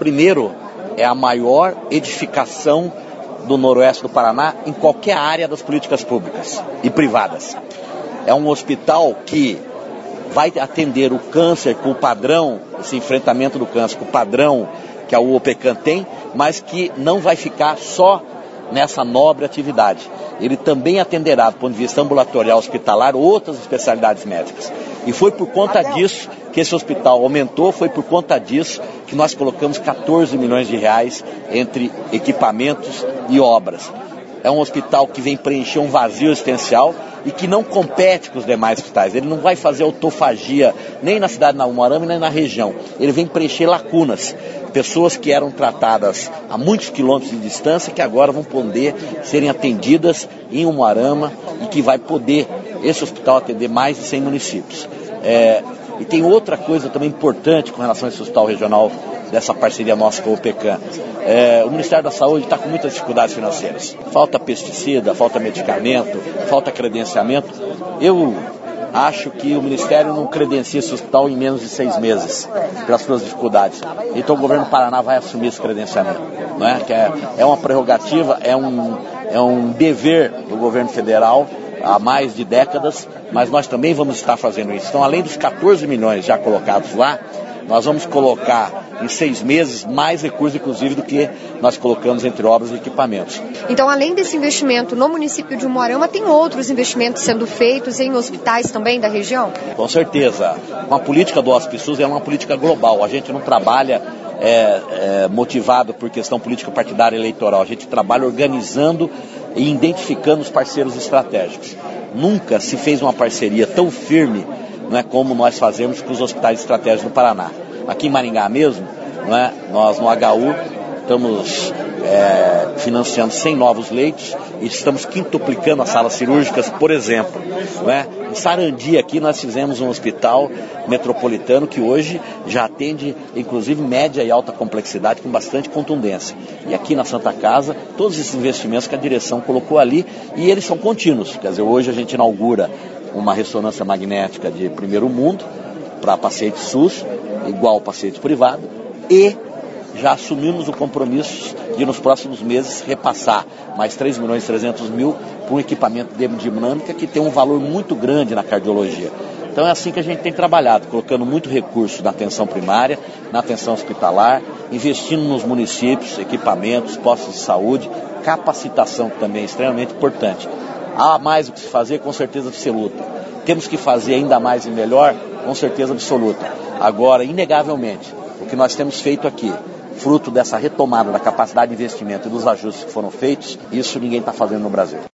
Primeiro, é a maior edificação do noroeste do Paraná em qualquer área das políticas públicas e privadas. É um hospital que vai atender o câncer com o padrão, esse enfrentamento do câncer com o padrão que a UOPECAM tem, mas que não vai ficar só nessa nobre atividade. Ele também atenderá, do ponto de vista ambulatorial hospitalar, outras especialidades médicas. E foi por conta disso que esse hospital aumentou, foi por conta disso que nós colocamos 14 milhões de reais entre equipamentos e obras. É um hospital que vem preencher um vazio existencial e que não compete com os demais hospitais. Ele não vai fazer autofagia nem na cidade de Umuarama nem na região. Ele vem preencher lacunas. Pessoas que eram tratadas a muitos quilômetros de distância que agora vão poder serem atendidas em Umuarama e que vai poder esse hospital atender mais de 100 municípios. E tem outra coisa também importante com relação a esse hospital regional dessa parceria nossa com a UOPECAM. O Ministério da Saúde está com muitas dificuldades financeiras. Falta pesticida, falta medicamento, falta credenciamento. Eu acho que o Ministério não credencia esse hospital em menos de 6 meses, pelas suas dificuldades. Então o governo do Paraná vai assumir esse credenciamento. Não é? Que é uma prerrogativa, é um dever do governo federal há mais de décadas, mas nós também vamos estar fazendo isso. Então, além dos 14 milhões já colocados lá, nós vamos colocar em 6 meses mais recursos, inclusive, do que nós colocamos entre obras e equipamentos. Então, além desse investimento no município de Umuarama, tem outros investimentos sendo feitos em hospitais também da região? Com certeza. A política do Hospice SUS é uma política global. A gente não trabalha motivado por questão política partidária eleitoral. A gente trabalha organizando e identificando os parceiros estratégicos. Nunca se fez uma parceria tão firme, não é, como nós fazemos com os hospitais estratégicos do Paraná. Aqui em Maringá mesmo, não é, nós no HU estamos financiando 100 novos leitos e estamos quintuplicando as salas cirúrgicas, por exemplo. Não é? Em Sarandi aqui nós fizemos um hospital metropolitano que hoje já atende inclusive média e alta complexidade com bastante contundência. E aqui na Santa Casa, todos esses investimentos que a direção colocou ali e eles são contínuos. Quer dizer, hoje a gente inaugura uma ressonância magnética de primeiro mundo para paciente SUS, igual ao paciente privado, e já assumimos o compromisso de nos próximos meses repassar mais 3.300.000 para um equipamento de hemodinâmica que tem um valor muito grande na cardiologia. Então é assim que a gente tem trabalhado, colocando muito recurso na atenção primária, na atenção hospitalar, investindo nos municípios, equipamentos, postos de saúde, capacitação que também é extremamente importante. Há mais o que se fazer, com certeza absoluta. Temos que fazer ainda mais e melhor, com certeza absoluta. Agora, inegavelmente, o que nós temos feito aqui, fruto dessa retomada da capacidade de investimento e dos ajustes que foram feitos, isso ninguém está fazendo no Brasil.